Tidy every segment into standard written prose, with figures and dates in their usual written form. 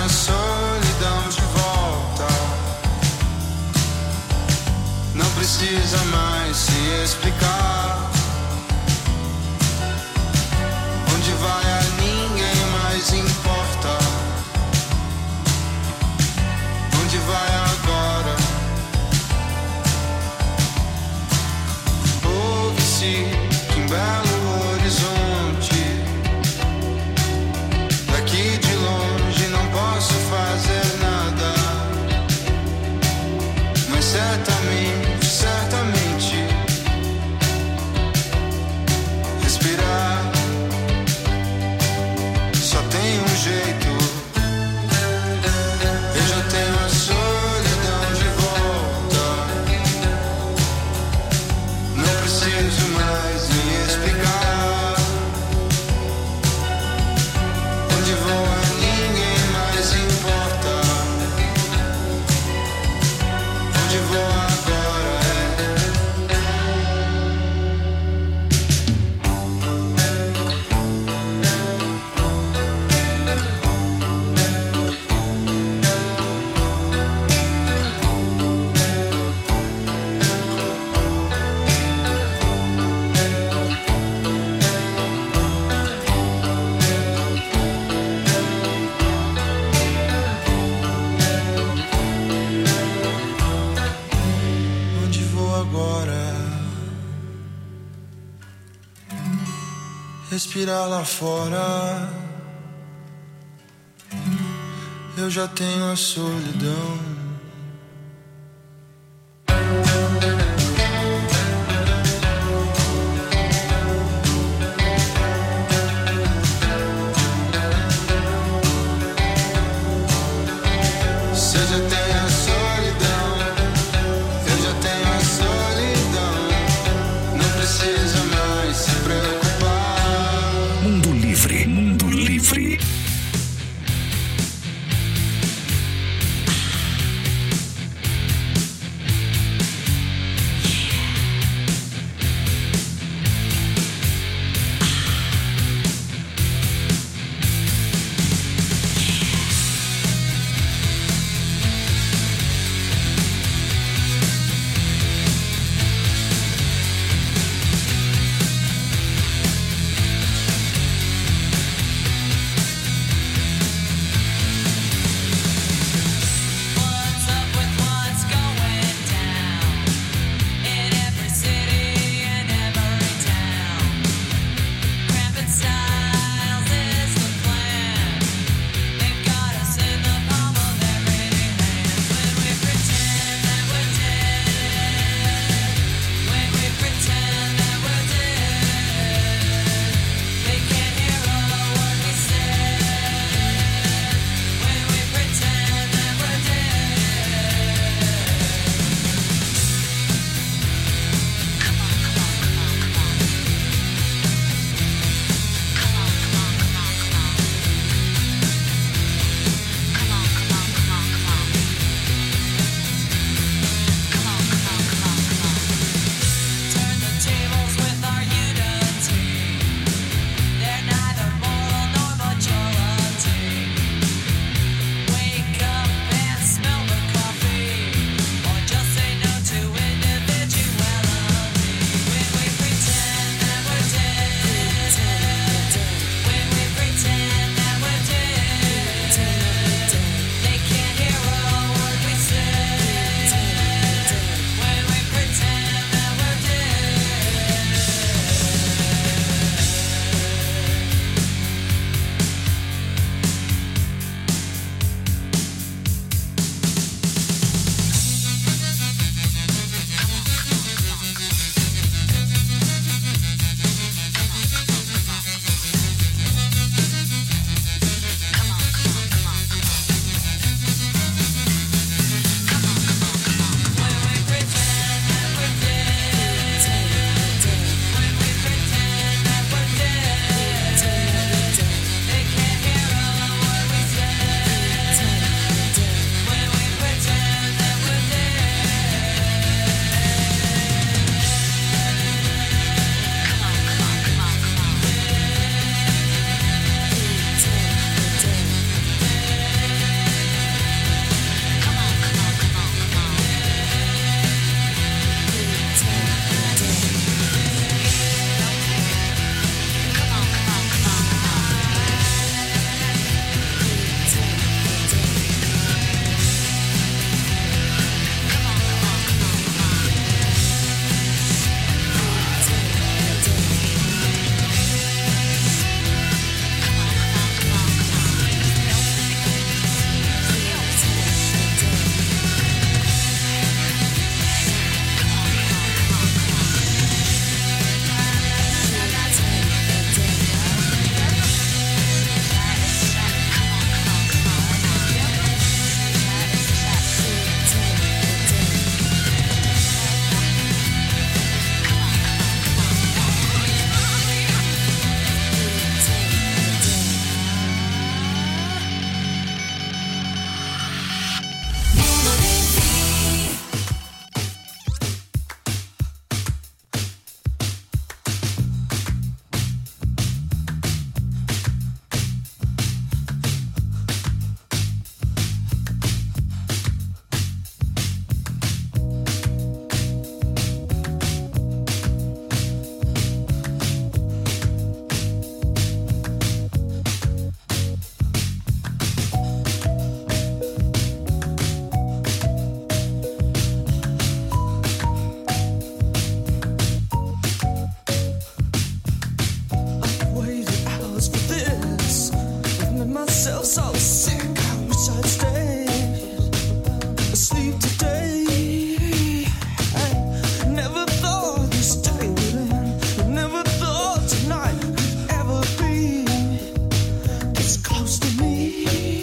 a solidão de volta. Não precisa mais se explicar. Onde vai a ninguém mais importa. Onde vai agora? Ouve-se que em Belo Horizonte, daqui de longe não posso fazer nada, mas certamente, certamente respirar só tem um jeito. Eu já tenho a solidão de volta. Não preciso mais me explicar. Onde vou a ninguém mais importa. Onde vou agora onde vou agora? Respirar lá fora. Eu já tenho a solidão. Você já tem a solidão. Eu já tenho a solidão. Não precisa mais se preocupar. Mundo Livre, Mundo Livre. so sick. I wish I'd stay asleep today. I never thought this day would end. Never thought tonight could ever be this close to me.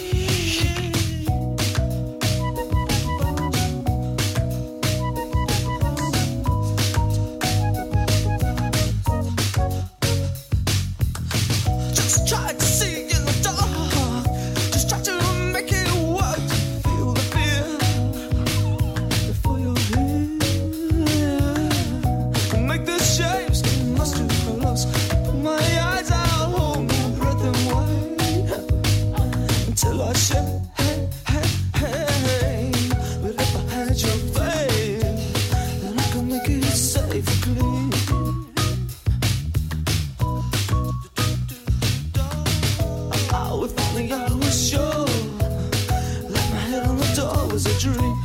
Just tried to see in the dark. Just tried to make it work. Feel the fear before you're here. Make the shapes get lost in colors. Put my eyes out, hold my breath and wait until I shake. But if I had your faith, then I could make it safe and clean. Oh, if only I was sure. Like my head on the door was a dream.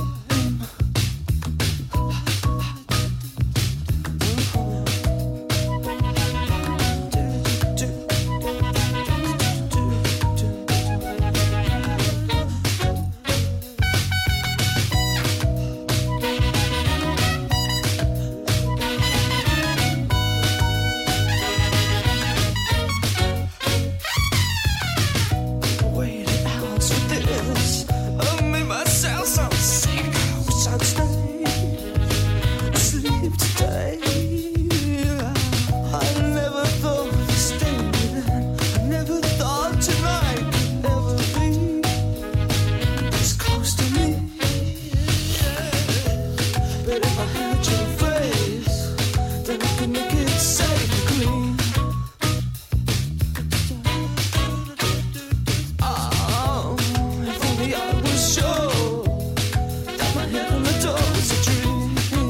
Waited hours for this. I made myself so sick. I wish I'd stay asleep today. I never thought this day would end. I never thought tonight could ever be this close to me. But if I had your face, then I could make it safe and clean. Oh, if only I was sure that my head on the door was a dream.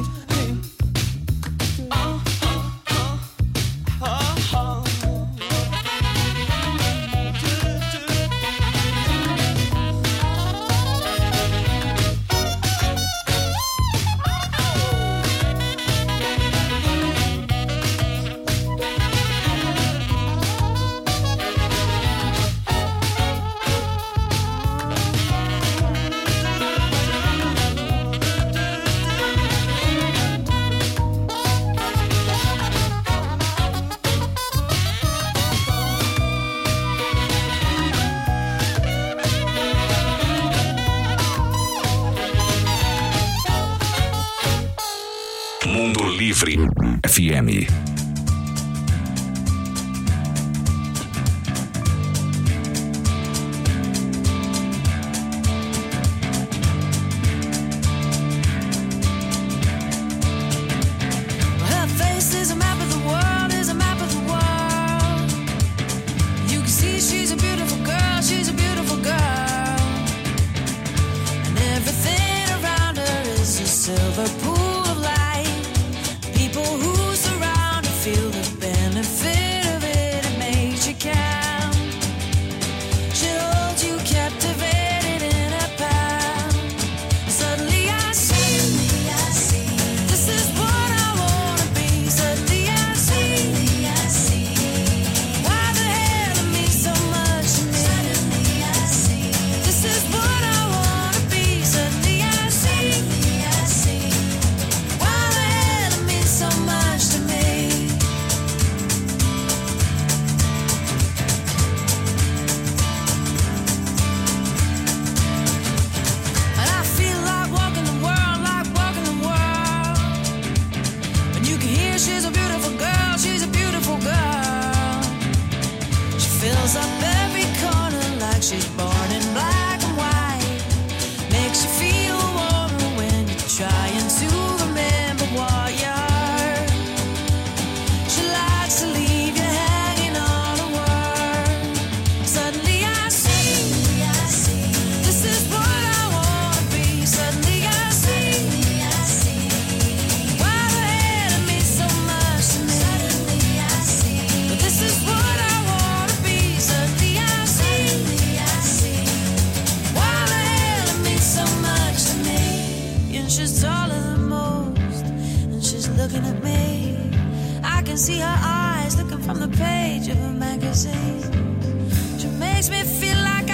Mundo Livre FM. Her face is a map of the world, is a map of the world. You can see she's a beautiful girl, she's a beautiful girl. And everything around her is a silver pool of light. People who surround her feel the benefit of it, it makes you count. She holds you captivated in her palm. Suddenly I see, this is what I wanna be. Suddenly I see, why the hell it means so much to me. Suddenly I see, this is what I wanna be. Suddenly I see, why the hell it means so much to me. And I feel like walking the world, like walking the world. And you can hear she's a beautiful girl, she's a beautiful girl. She fills up every corner like she's born in black and white. Makes you feel warmer when you're trying to remember what you heard. She likes to leave you hanging on a word. Suddenly I see, this is what I wanna be. Suddenly I see, why the hell it means so much to me. Suddenly I see, this is what I wanna be. Suddenly I see, why the hell it means so much to me. And she's taller than most, and she's looking at me. I can see her eyes looking from the page of a magazine. She makes me feel like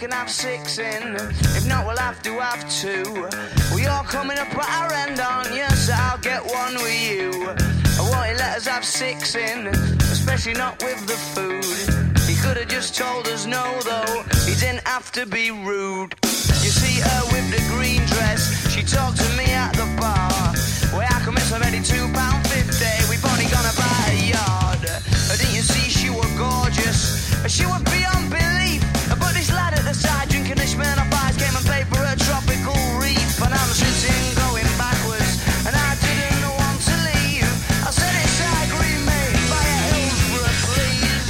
can have 6 in. If not, we'll have 2. Well, you're coming up at our end, aren't you? So I'll get one with you. I won't let us have 6 in, especially not with the food. He could have just told us no, though. He didn't have to be rude. You see her with the green dress, she talked to me at the bar. Well, I can miss already £2.50. We've only gone about a yard. Didn't you see she was gorgeous? She was beyond belief. But this lad at the side drinking the Smirnoff Ice came and paid for a tropical reef. And I'm sitting going backwards, and I didn't want to leave. I said it's I agree, mate, buy a Hillsborough, please.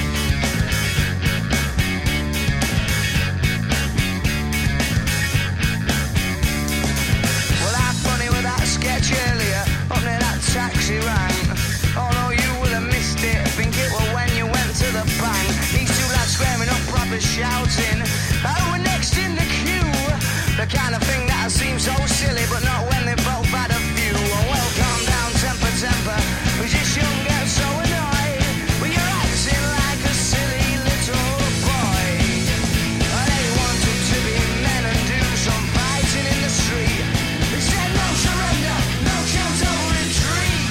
Well, I'm funny with that sketch earlier, up near that taxi rank. Although you will have missed it, I think it was when you went to the bank. These two lads squaring up, proper shouting. Oh, we're next in the queue. The kind of thing that seems so silly, but not when they both had a few. Well, calm down, temper. We just shouldn't get so annoyed when you're acting like a silly little boy. They wanted to be men and do some fighting in the street. They said no surrender, no chance of retreat.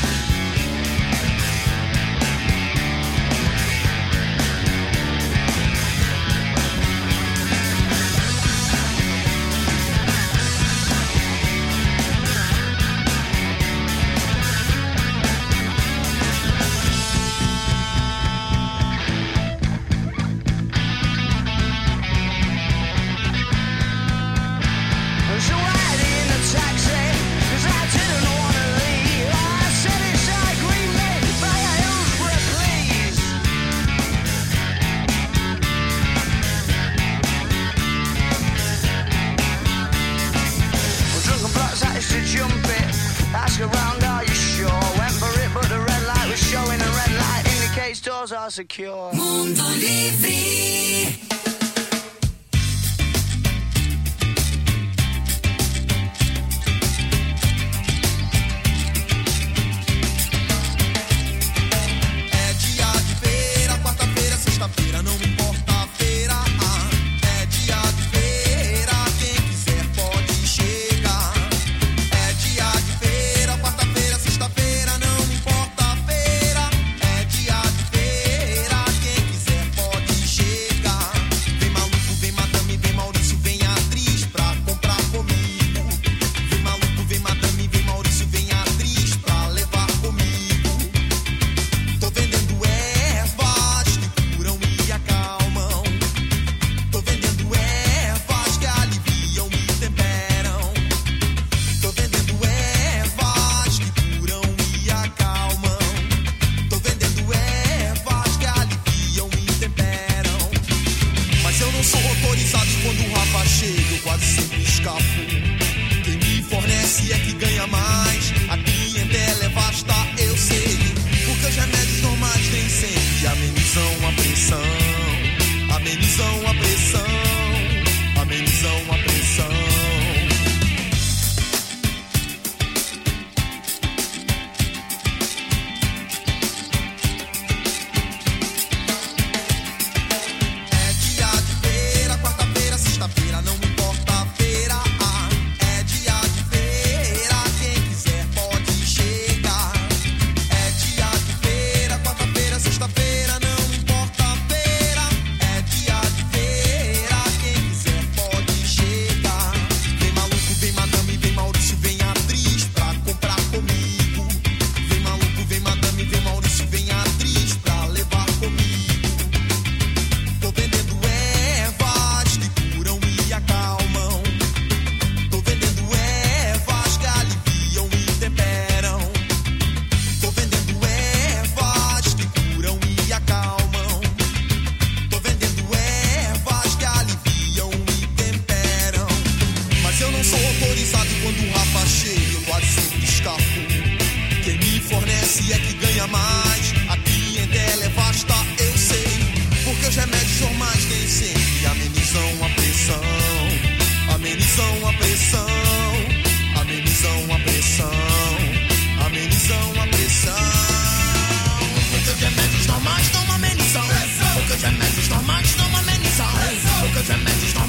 So why in the taxi? 'Cause I didn't want to leave. I said it's I agree, mate, buy a Hillsborough, please. Well, drunken blocks managed to jump it. Ask around, are you sure? Went for it, but the red light was showing. The red light indicates doors are secure. Mundo Livre. É dia de feira, quarta-feira, sexta-feira, não importa a feira. É dia de feira, quem quiser pode chegar. É dia de feira, quarta-feira, sexta-feira, não importa a feira. É dia de feira, quem quiser pode chegar. Vem maluco, vem madame, vem Maurício, vem atriz pra comprar comigo. Vem maluco, vem madame, vem Maurício, vem atriz pra levar comigo. Tô vendendo ervas que curam e acalmam. Tô vendendo ervas que aliviam e temperam. Tô vendendo ervas que curam e acalmam. Tô vendendo ervas que aliviam e temperam. Mas eu não sou autorizado e quando o Rafa chega eu quase sempre escapo. Quem me fornece é que ganha mais. A clientela é vasta, eu sei. Porque os remédios normais nem sempre amenizam a pressão. Amenizam a pressão. Amenizam a pressão. É dia de feira, quarta-feira, sexta-feira, não importa a feira. É dia de feira, quem quiser pode chegar. É dia de feira, quarta-feira, sexta-feira, não importa a feira. É dia de feira, quem quiser pode chegar. Vem maluco, vem madame, vem Maurício, vem atriz pra comprar comigo. Vem maluco, vem madame, vem Maurício, vem atriz pra levar comigo. Tô vendendo ervas que curam e acalmam. Tô vendendo ervas que aliviam e temperam. Tô vendendo ervas que curam e acalmam. Tô vendendo ervas que aliviam e temperam. Mas eu não sou autorizado e quando o Rafa chega eu quase sempre escapo. Quem me fornece é que ganha mais. A clientela é vasta, eu sei. Porque os remédios normais nem sempre amenizam a pressão. Amenizam a pressão. Amenizam a pressão. Amenizam a pressão. Porque os remédios normais não amenizam. Porque os remédios normais não amenizam. Porque os remédios normais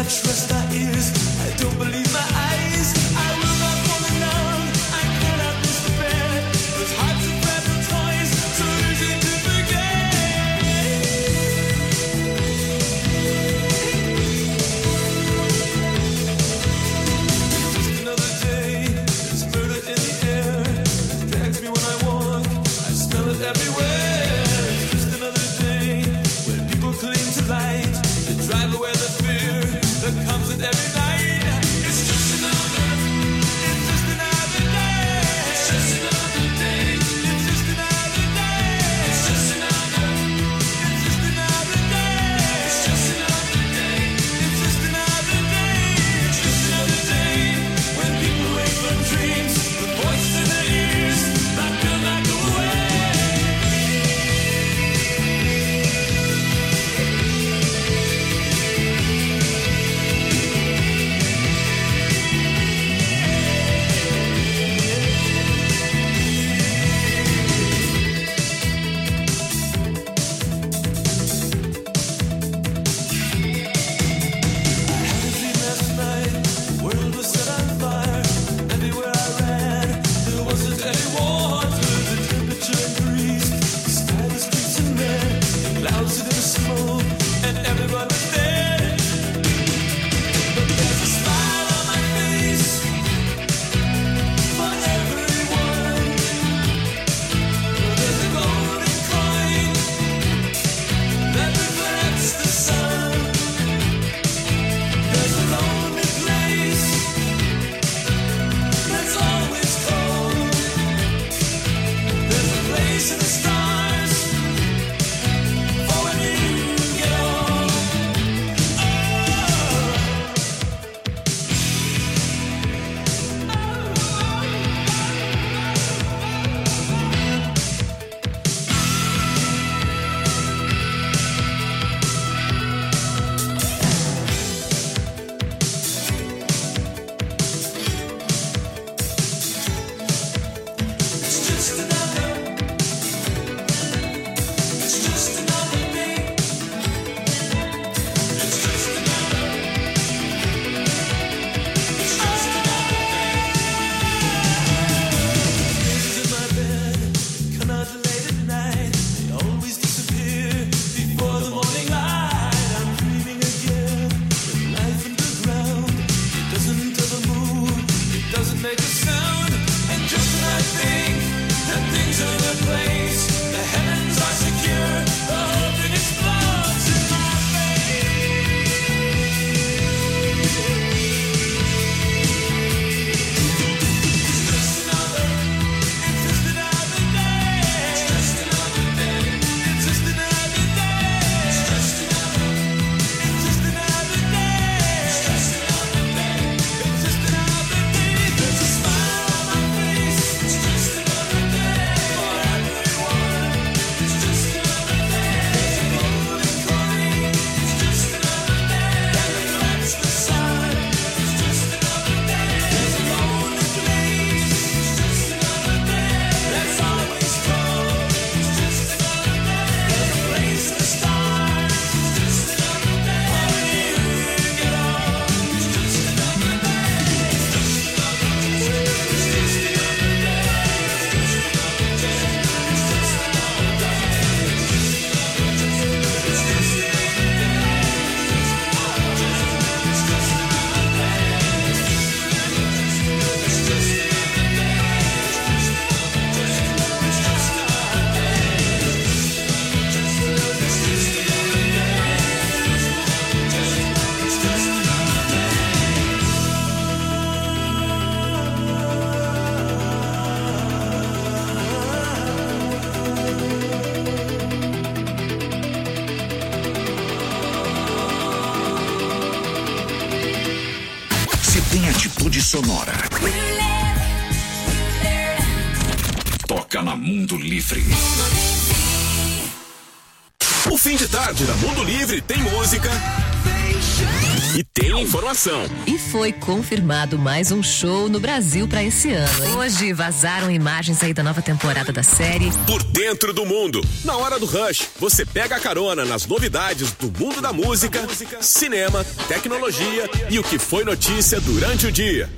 trust my ears, I don't believe my eyes. I will not fall alone, I cannot miss the bed. Those hearts of fragile toys, so easy to forget. Just another day, there's murder in the air. It drags me when I walk, I smell it everywhere. Just another day, when people cling to light, to drive away the fear that comes with every night. It's just another day. It's just another day. It's just another day. It's just another day. It's just another day. It's just another day. It's just another day. It's just another day when people wait for dreams, the voices in their ears that will not go away. Last night, the world was set on fire. Everywhere I ran, there wasn't any water. The temperature increased, the sky was crimson red, the clouds hid in the smoke, and everyone was dead. But there's a smile on my face for everyone. There's a golden coin that reflects the sun. There's a lonely place that's always cold. There's a place in the stars for when you get old. It's just another. It's just another day. It's just another. It's just another day. Faces in my bed come out late at night. They always disappear before the morning light. I'm dreaming again with life underground. It doesn't ever move. It doesn't make a sound. And just when I think that things are in their place, the heavens are secure, the whole thing explodes in my face. It's just another. It's just another day. It's just another day. It's just another day. It's just another. It's just another day. It's just another day. It's just another day. There's a smile on my face. It's just another day for everyone. It's just another day. There's a golden coin. It's just another day that reflects the sun. It's just another day. There's a lonely place. It's just another day that's always cold. It's just another day. There's a place in the stars. It's just another day when you get old. It's just another day. It's just another day. It's just another day. It's just another day. It's just another day. It's just Se tem atitude sonora, toca na Mundo Livre. O fim de tarde da Mundo Livre tem música, E tem informação. E foi confirmado mais um show no Brasil pra esse ano, hein? Hoje vazaram imagens aí da nova temporada da série Por Dentro do Mundo. Na hora do Rush, você pega a carona nas novidades do mundo da música, cinema, tecnologia e o que foi notícia durante o dia.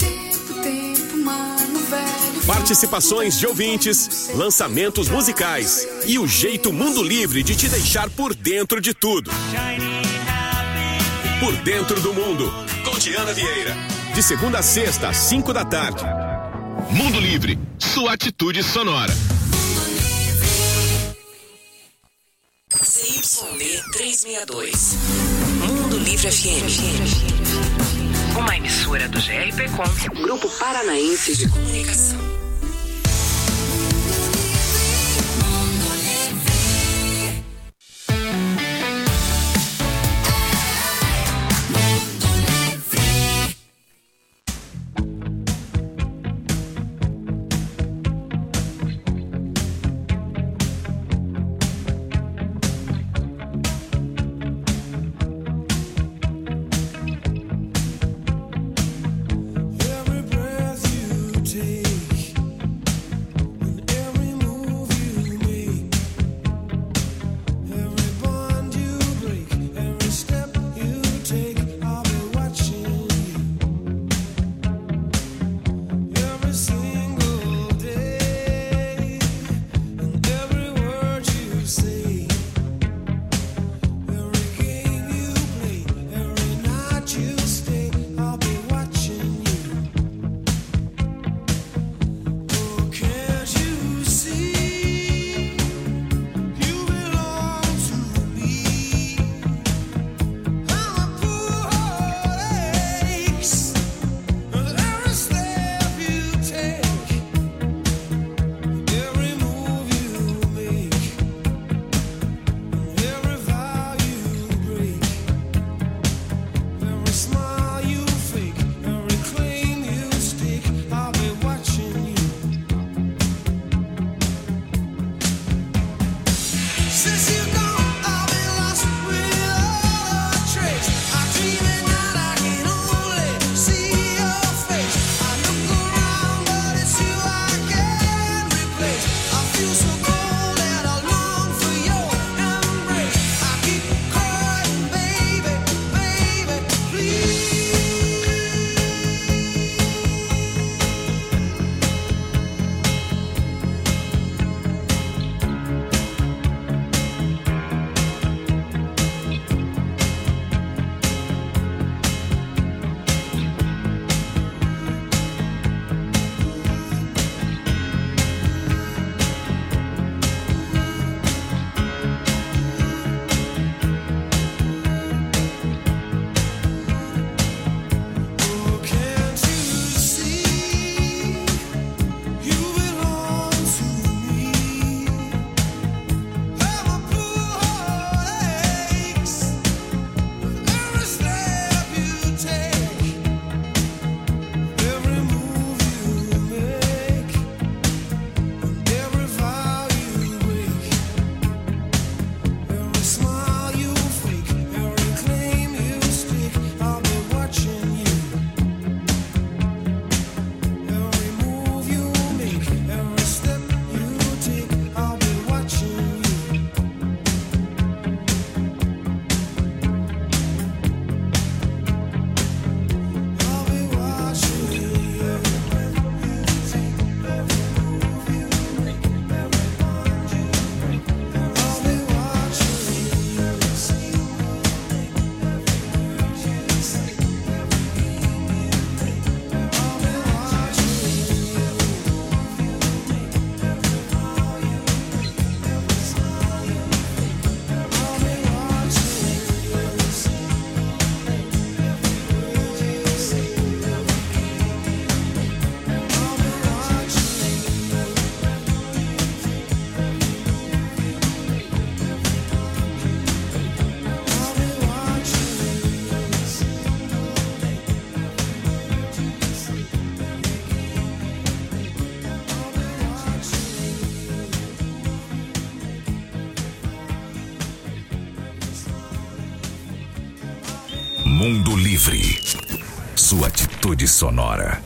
Participações de ouvintes, lançamentos musicais e o jeito Mundo Livre de te deixar por dentro de tudo. Por Dentro do Mundo, com Diana Vieira. De segunda a sexta, às 5 da tarde. Mundo Livre, sua atitude sonora. CYD 362. Mundo Livre FM. Uma emissora do GRPcom, Grupo Paranaense de Comunicação. Every breath you take Mundo Livre. Sua atitude sonora.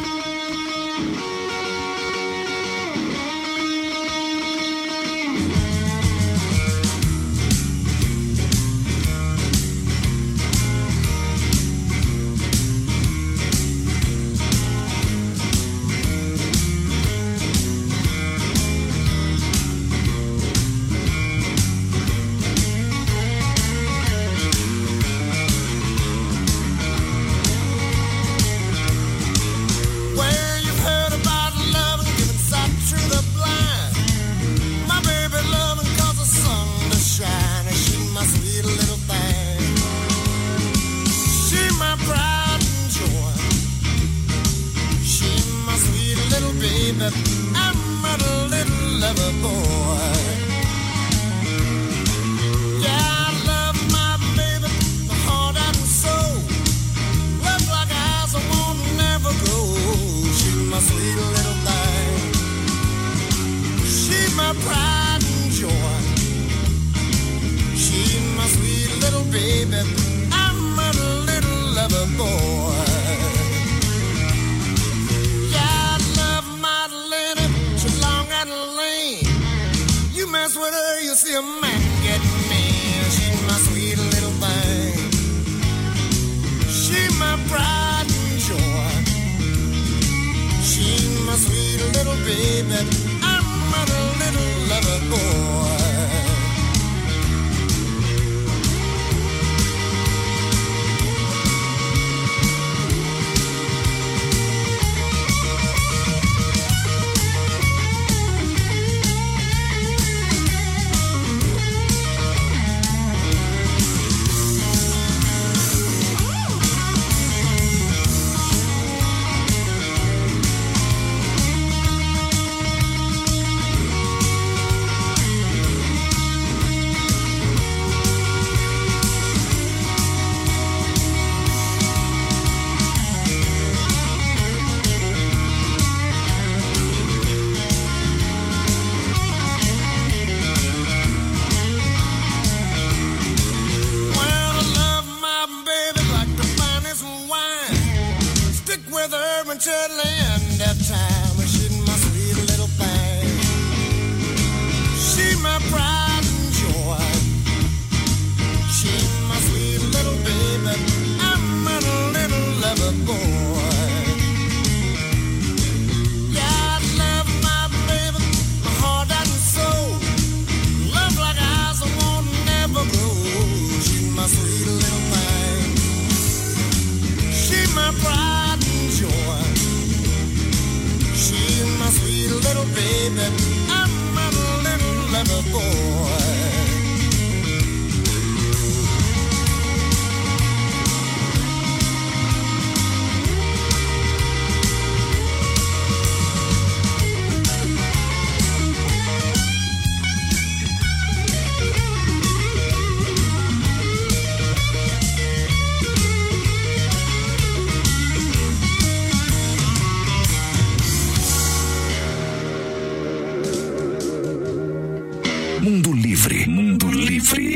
Mundo Livre. Mundo Livre.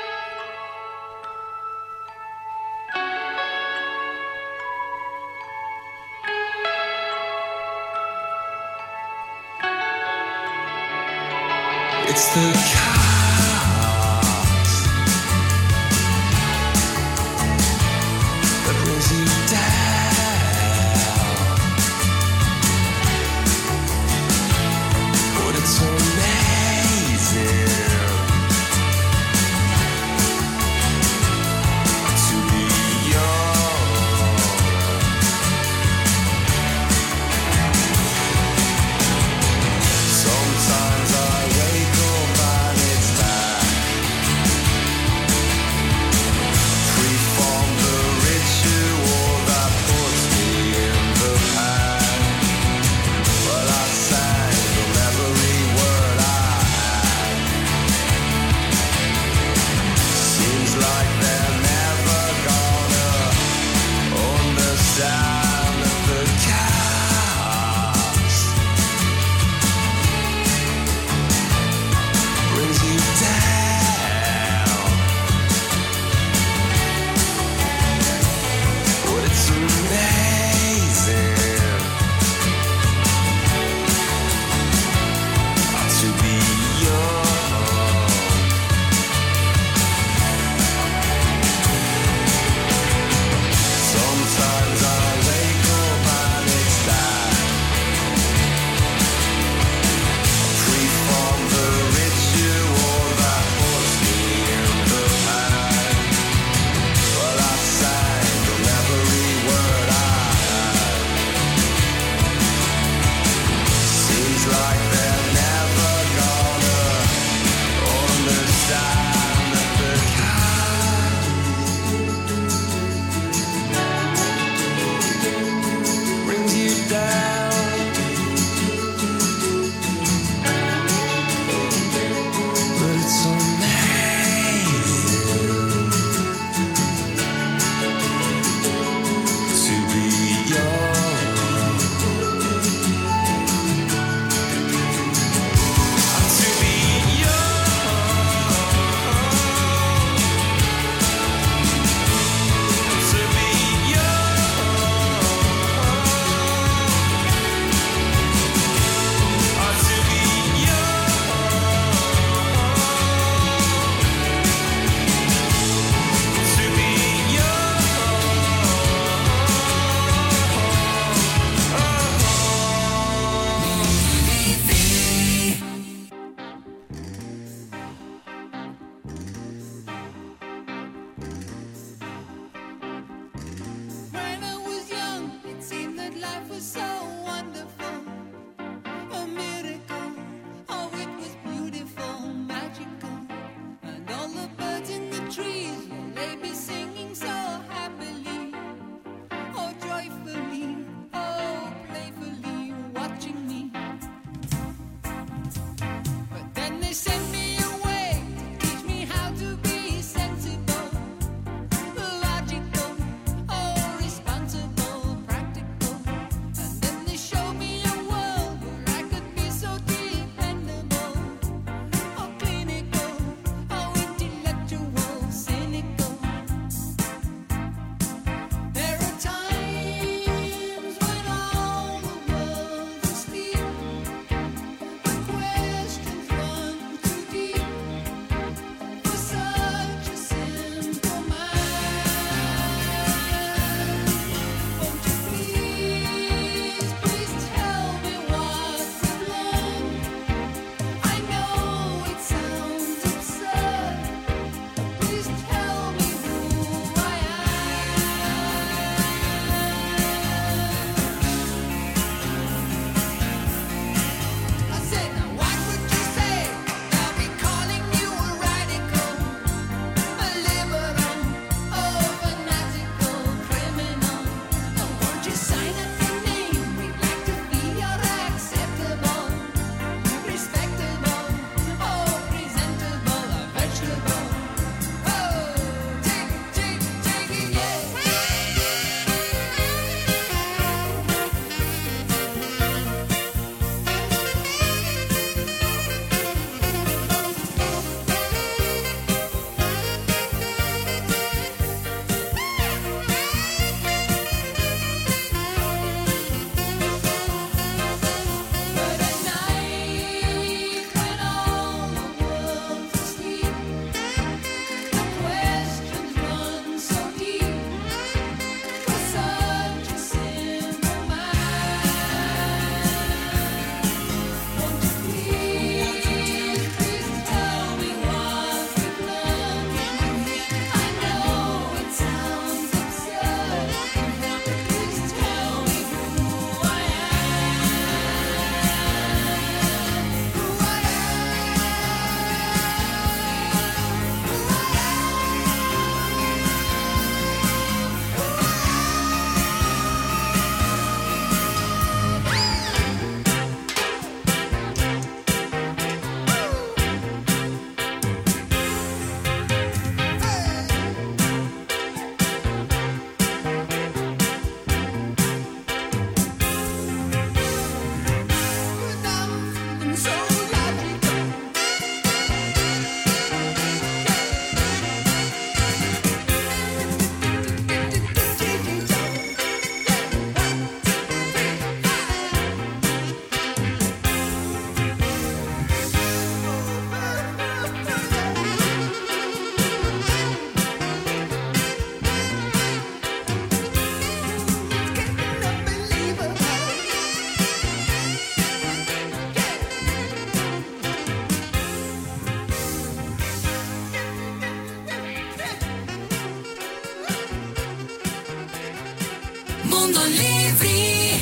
It's the chaos that brings you down, but it's amazing to be young. Sometimes I wake up and it Mundo Livre.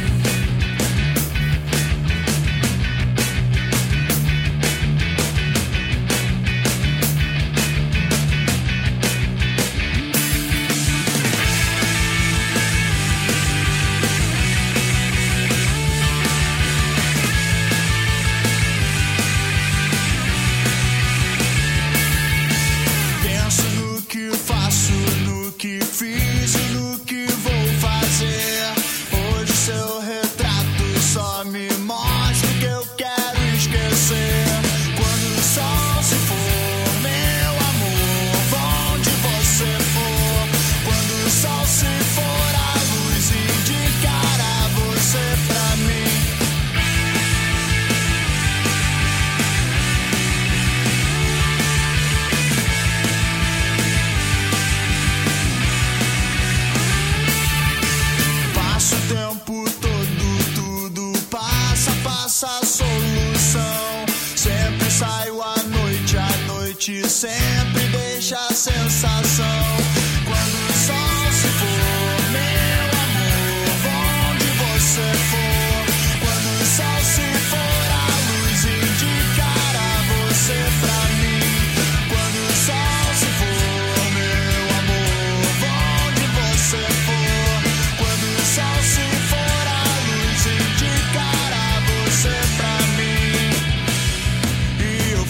Penso no que faço, no que fiz e no que vou fazer. Hoje seu retrato só me mostra o que eu quero esquecer. Quando o sol se for, meu amor, onde você for. Quando o sol se for, a luz indicará você pra mim. Passa o tempo todo, tudo passa, passa a solução. Sempre saio à noite sempre deixa a sensação. Quando o sol se for, meu amor, onde você for. Quando o sol se for, a luz indicará você pra mim. Quando o sol se for, meu amor, onde você for. Quando o sol se for, a luz indicará você pra mim. E eu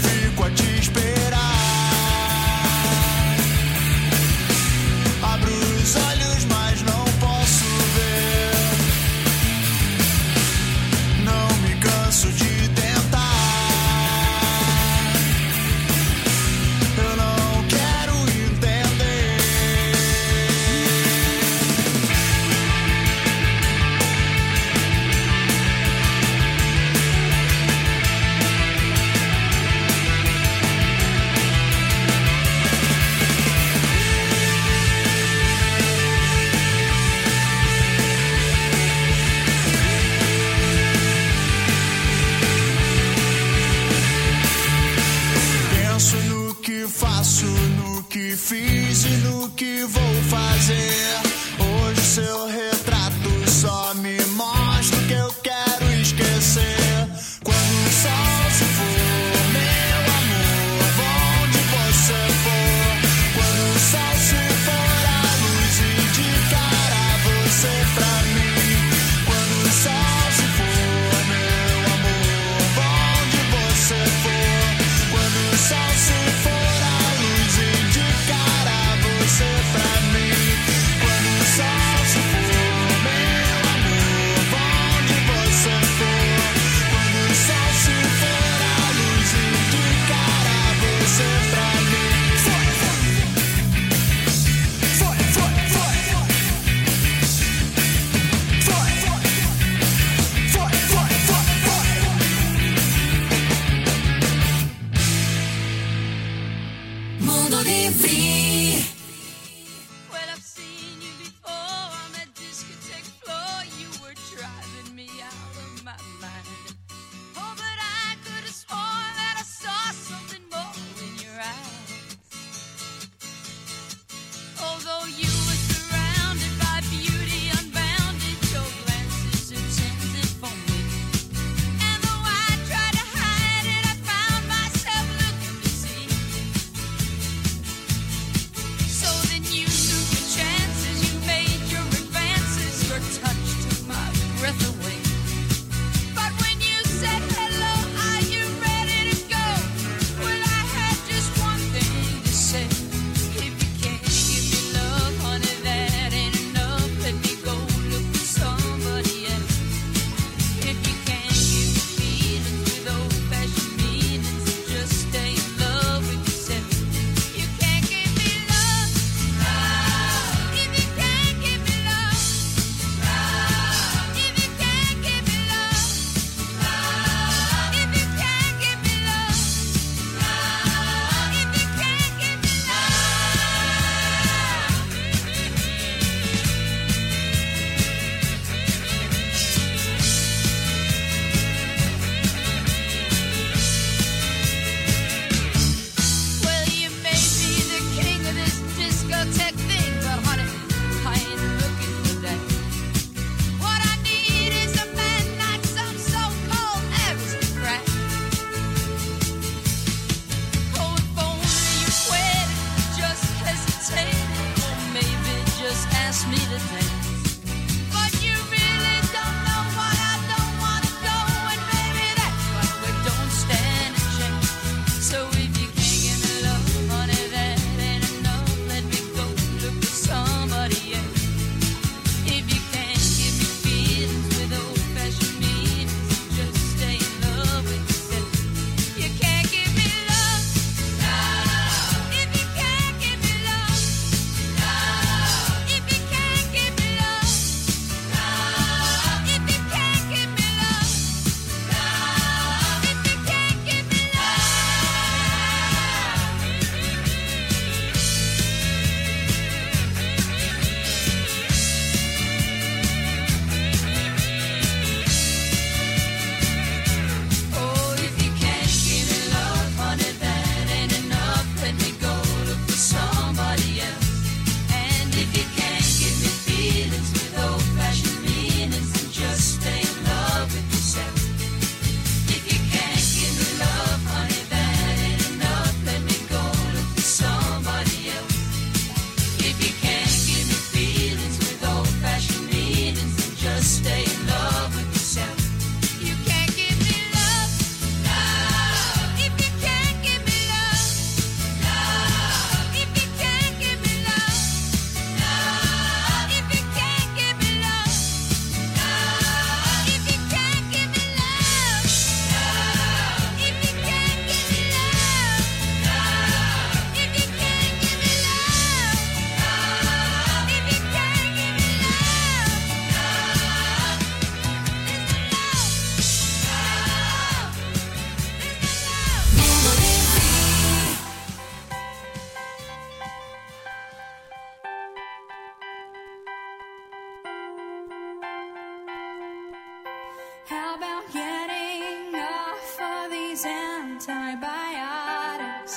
antibiotics.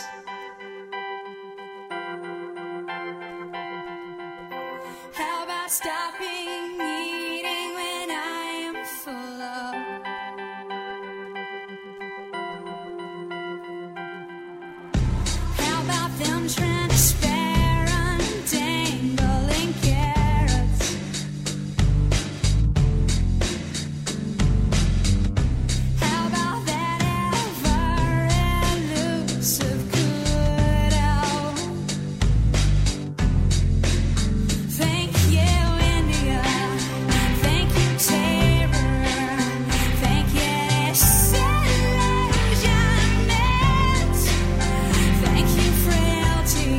How about stopping eating when I am full of? How about them trying to spare untangling carrots? How about that ever-elusive good old? Thank you, India. Thank you, terror. Thank you, disillusionment. Thank you, frailty.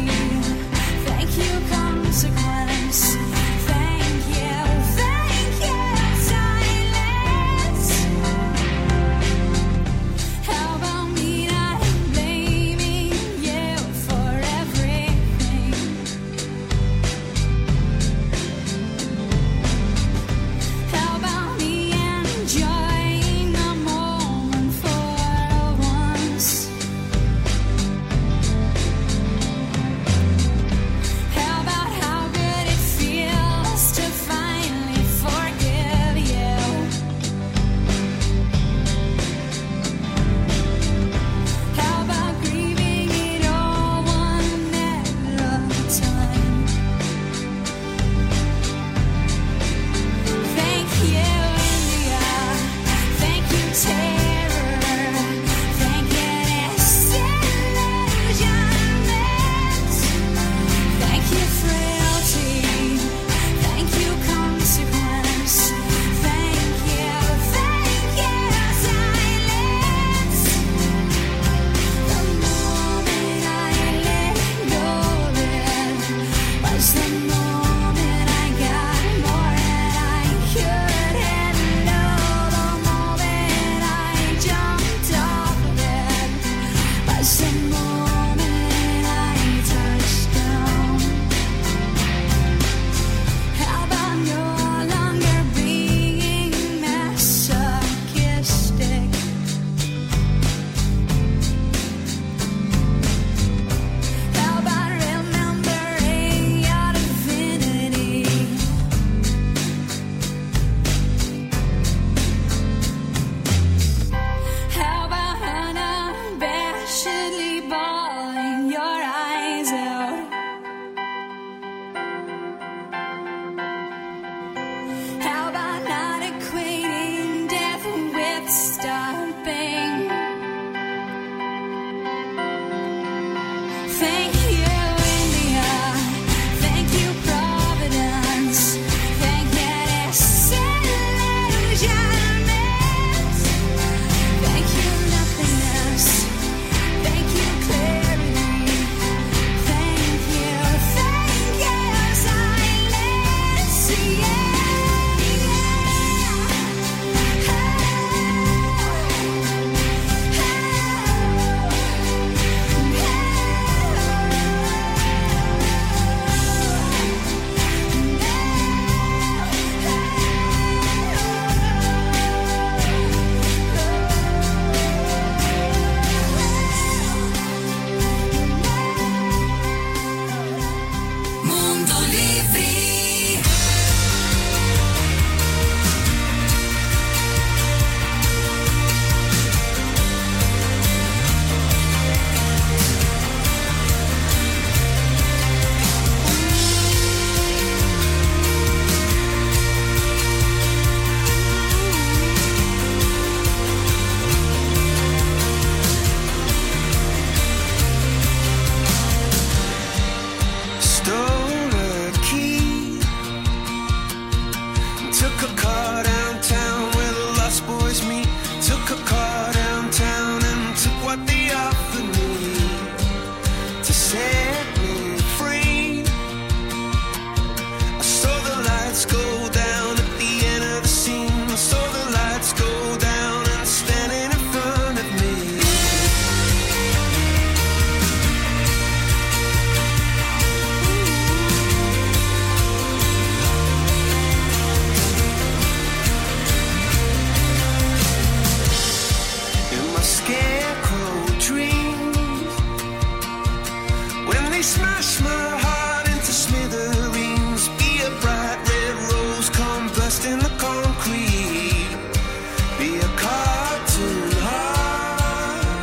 may smash my heart into smithereens. Be a bright red rose, come burst in the concrete. Be a cartoon heart.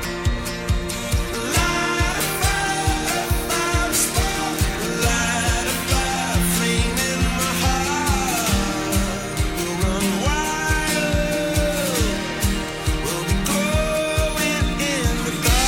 Light a fire spark, light a fire flame in my heart. We'll run wild, we'll be glowing in the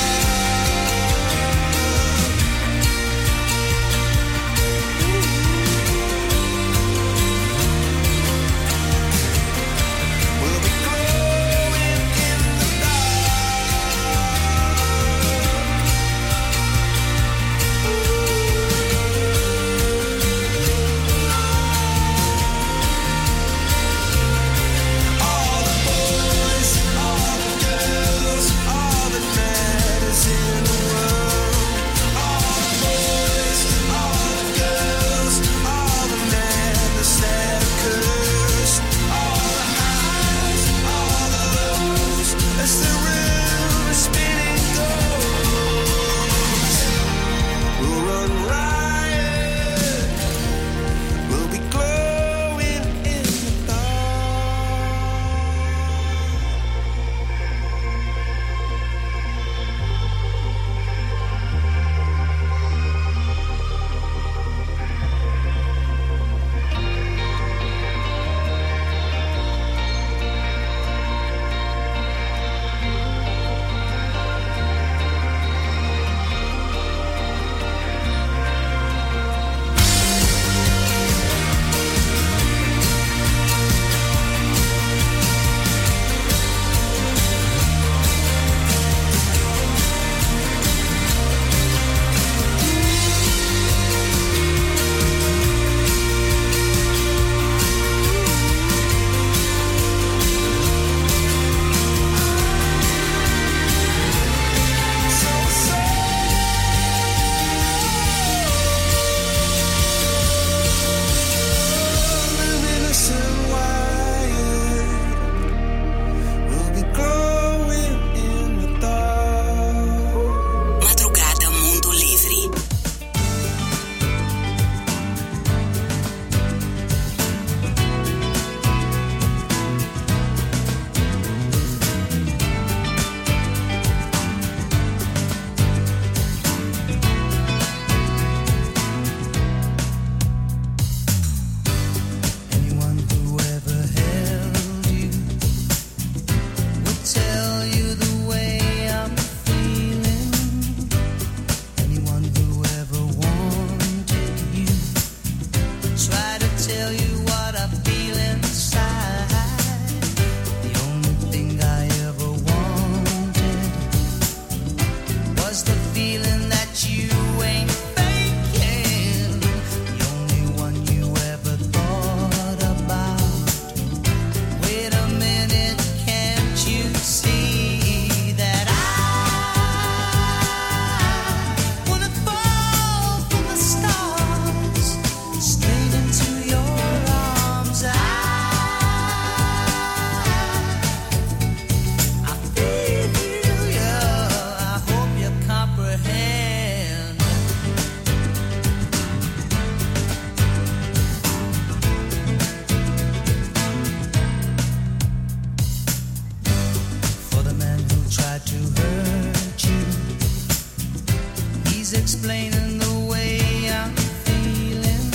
explaining the way I'm feeling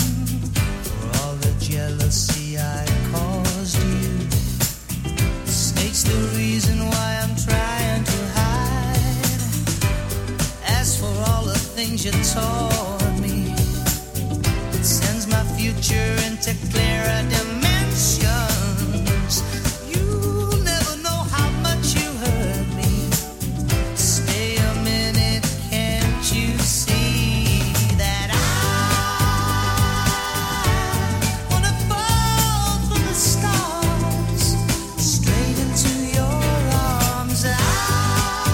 for all the jealousy I caused you. Snake's the reason why I'm trying to hide. As for all the things you taught me, it sends my future into